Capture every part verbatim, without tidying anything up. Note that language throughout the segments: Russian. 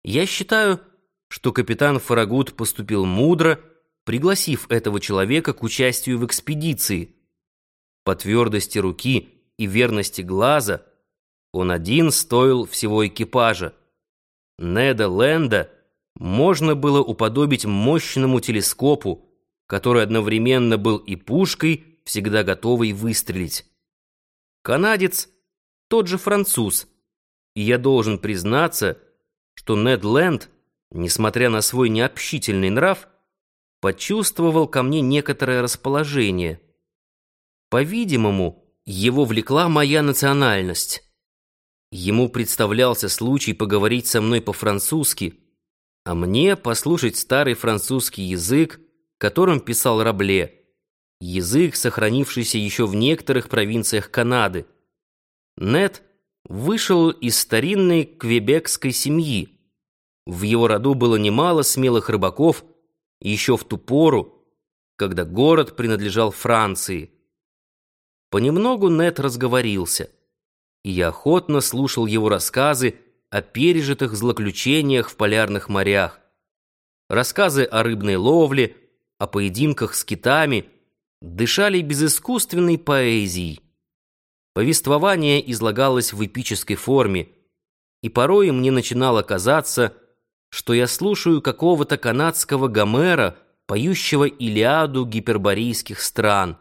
Я считаю, что капитан Фаррагут поступил мудро, пригласив этого человека к участию в экспедиции. По твердости руки и верности глаза он один стоил всего экипажа. Неда Ленда можно было уподобить мощному телескопу, который одновременно был и пушкой, всегда готовой выстрелить. Канадец — тот же француз, и я должен признаться, что Нед Ленд, несмотря на свой необщительный нрав, почувствовал ко мне некоторое расположение. По-видимому, его влекла моя национальность. Ему представлялся случай поговорить со мной по-французски, а мне послушать старый французский язык, которым писал Рабле, язык, сохранившийся еще в некоторых провинциях Канады. Нед вышел из старинной квебекской семьи. В его роду было немало смелых рыбаков, еще в ту пору, когда город принадлежал Франции. Понемногу Нед разговорился, и я охотно слушал его рассказы о пережитых злоключениях в полярных морях. Рассказы о рыбной ловле, о поединках с китами дышали безыскусственной поэзией. Повествование излагалось в эпической форме, и порой мне начинало казаться, что я слушаю какого-то канадского Гомера, поющего Илиаду гиперборейских стран.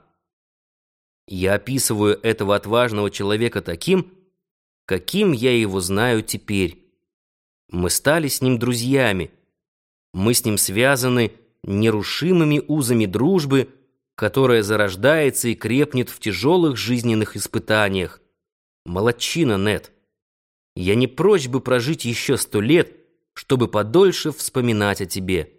Я описываю этого отважного человека таким, каким я его знаю теперь. Мы стали с ним друзьями. Мы с ним связаны нерушимыми узами дружбы, которая зарождается и крепнет в тяжелых жизненных испытаниях. Молодчина, Нед. Я не прочь бы прожить еще сто лет, чтобы подольше вспоминать о тебе.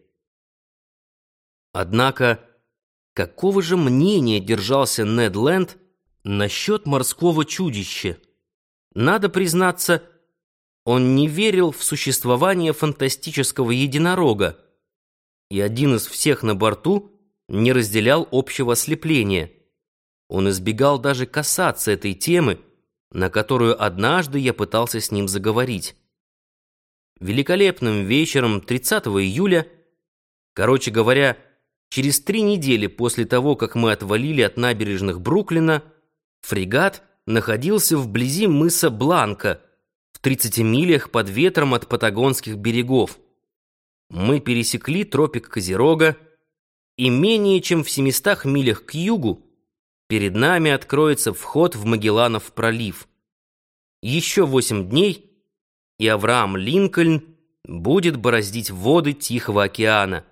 Однако, какого же мнения держался Нед Ленд насчет морского чудища? Надо признаться, он не верил в существование фантастического единорога, и один из всех на борту не разделял общего ослепления. Он избегал даже касаться этой темы, на которую однажды я пытался с ним заговорить. Великолепным вечером тридцатого июля, короче говоря, через три недели после того, как мы отвалили от набережных Бруклина, фрегат находился вблизи мыса Бланка, в тридцати милях под ветром от патагонских берегов. Мы пересекли тропик Козерога, и менее чем в семистах милях к югу перед нами откроется вход в Магелланов пролив. Еще восемь дней, и Авраам Линкольн будет бороздить воды Тихого океана.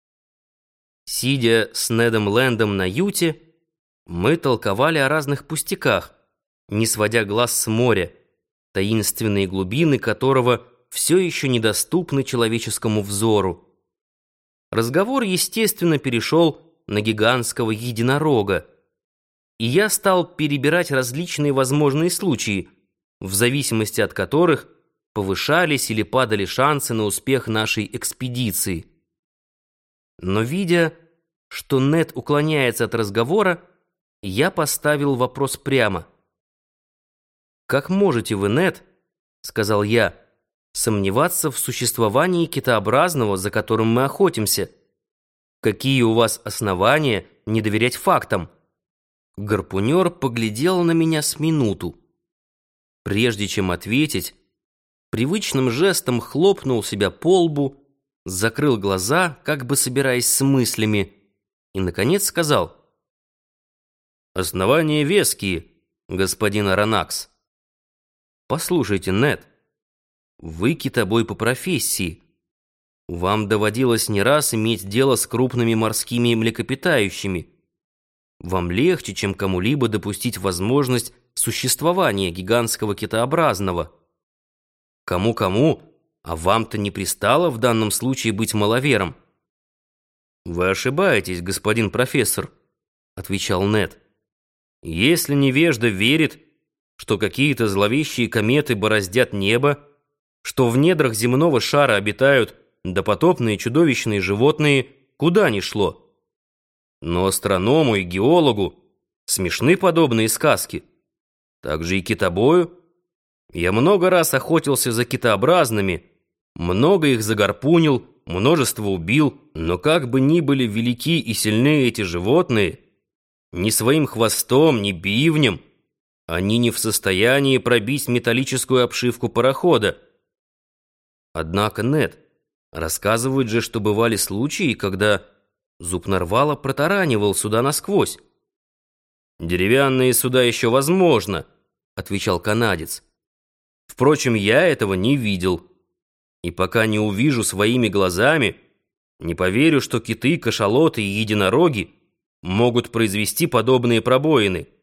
Сидя с Недом Лендом на юте, мы толковали о разных пустяках, не сводя глаз с моря, таинственные глубины которого все еще недоступны человеческому взору. Разговор, естественно, перешел на гигантского единорога, и я стал перебирать различные возможные случаи, в зависимости от которых повышались или падали шансы на успех нашей экспедиции. Но, видя, что Нед уклоняется от разговора, я поставил вопрос прямо. «Как можете вы, Нед, — сказал я, — сомневаться в существовании китообразного, за которым мы охотимся? Какие у вас основания не доверять фактам?» Гарпунер поглядел на меня с минуту. Прежде чем ответить, привычным жестом хлопнул себя по лбу, закрыл глаза, как бы собираясь с мыслями, и, наконец, сказал: «Основания веские, господин Аронакс. Послушайте, Нед, вы китобой по профессии. Вам доводилось не раз иметь дело с крупными морскими млекопитающими. Вам легче, чем кому-либо, допустить возможность существования гигантского китообразного. Кому-кому, а вам-то не пристало в данном случае быть маловером». «Вы ошибаетесь, господин профессор», — отвечал Нед. «Если невежда верит, что какие-то зловещие кометы бороздят небо, что в недрах земного шара обитают допотопные чудовищные животные, куда ни шло. Но астроному и геологу смешны подобные сказки. Так же и китобою. Я много раз охотился за китообразными, Много их загорпунил, множество убил, но как бы ни были велики и сильны эти животные, ни своим хвостом, ни бивнем они не в состоянии пробить металлическую обшивку парохода. Однако, Нед, рассказывают же, что бывали случаи, когда зуб нарвала протаранивал суда насквозь. «Деревянные суда еще возможно», — отвечал канадец. «Впрочем, я этого не видел. И пока не увижу своими глазами, не поверю, что киты, кашалоты и единороги могут произвести подобные пробоины».